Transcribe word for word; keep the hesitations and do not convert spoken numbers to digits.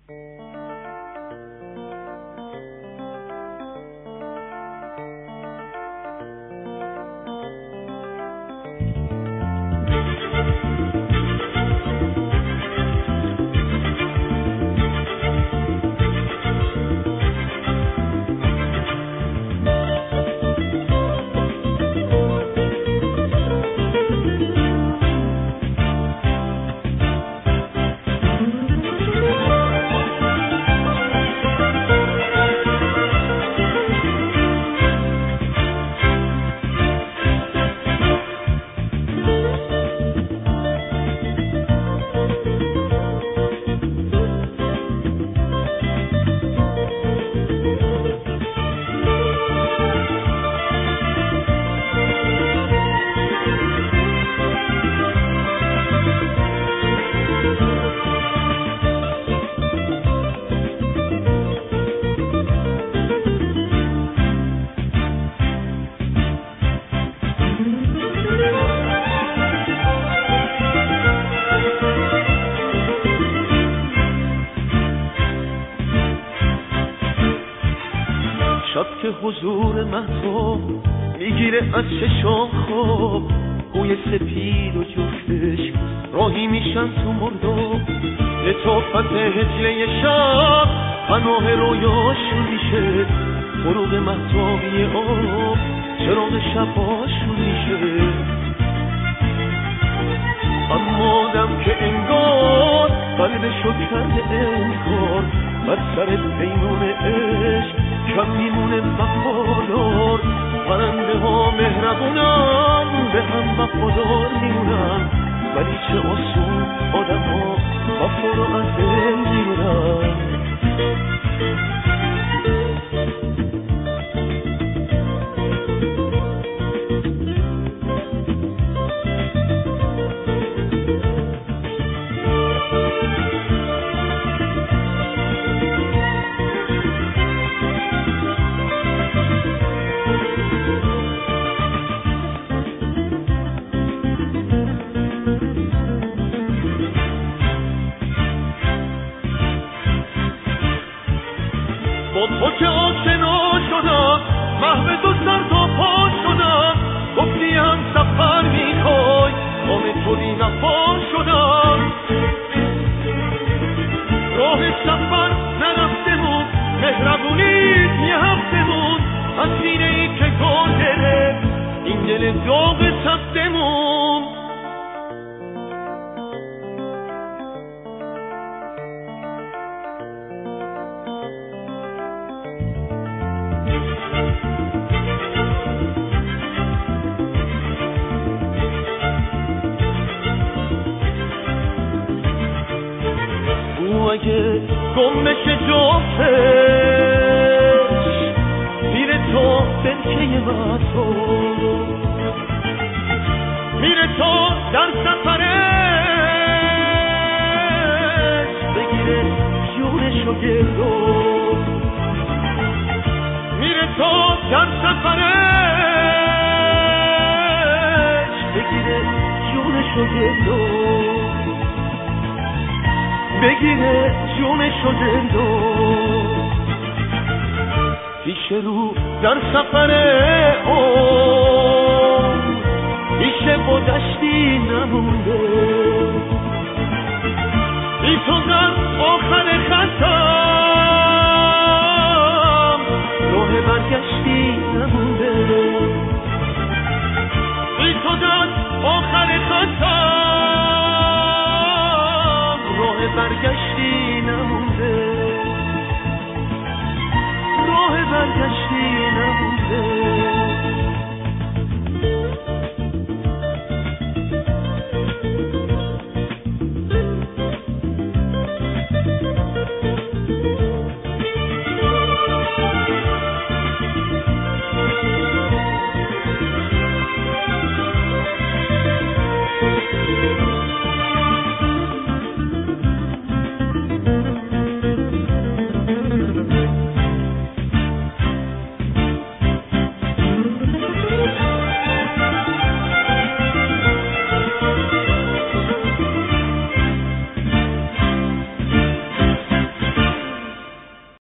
که حضور مهتاب میگیره از چشام خواب، بوی سپید و جفتش راهی میشن تو مرداب، لطافت هجله شب پناه رویاشون میشه، فروغ مهتابی آب چراغ شباشون میشه. اما آدم که انگار قلبشو کرده انکار، بر سر پیمان عشق کم میمونه وفادار، پرنده ها مهربونن به هم وفادار میمونن، ولی چه آسون آدم ها وفا رو از دل میمونن. تو که آشنا شدم، محو تو سر تا پا شدم، گفتی هم سفر میخوای، با تو بی وفا شدم. راه سفر نرفتمون، مهربونیت یه هفتمون، از سینه ای که گل داره این دل داغ سفتمون. اگه گم بشه جفتش میره تا برکه مهتاب، میره تا در سفرش بگیره جونشو گردو، میره تا در سفرش بگیره جونشو گردو، بگیره جونشو زندو. پیش رو در سفر اون پیش با دشتی نمونده، بی تو در آخر خطم راه برگشتی نمونده، بی تو در آخر خطم راه برگشتی نمونده، راه برگشتی نمونده.